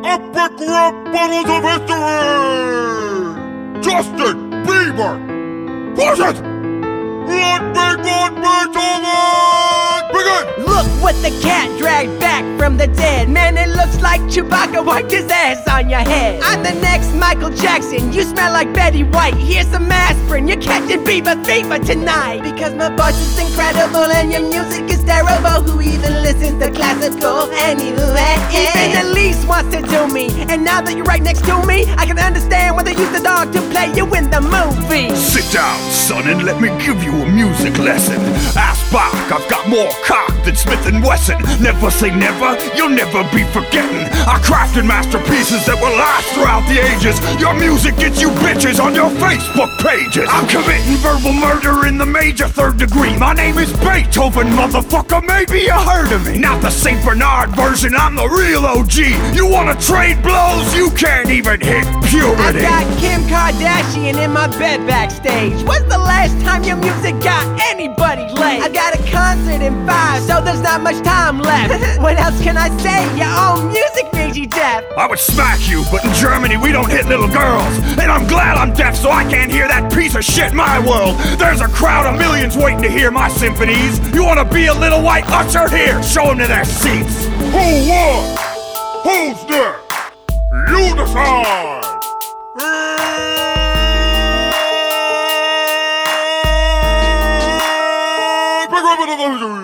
Epic Rap Battles of History! Justin Bieber! Push it! Let me God Beethoven! Begin! Look what the cat dragged back from the dead. Man, it looks like Chewbacca wiped his ass on your head. I'm the next Michael Jackson. You smell like Betty White. Here's some aspirin. You're catching Bieber fever tonight. Because my voice is incredible and your music is terrible. Who even listens to classical anyway? Even Elise wants to do me. And now that you're right next to me, I can understand why they use the dog to play you in the movie. Sit down, son, and let me give you a music lesson. Ask Bach, I've got more cock than Smith & Wesson. Never say never, you'll never be forgetting. I crafted masterpieces that will last throughout the ages. Your music gets you bitches on your Facebook pages. I'm committing verbal murder in the major third degree. My name is Beethoven, motherfucker, maybe you heard of me. Not the St. Bernard version, I'm the real OG. You wanna trade blows? You can't even hit puberty. I got Kim Kardashian in my bed backstage. When's the last time your music got anybody laid? I got a concert in 5, so there's not much time left. What else can I say? Your own music made you deaf. I would smack you, but in Germany we don't hit little girls. And I'm glad I'm deaf so I can't hear that piece of shit my world. There's a crowd of millions waiting to hear my symphonies. You wanna be a little white usher? Here, show them to their seats. Who won? Who's next? You decide! Epic Rap Battles of History!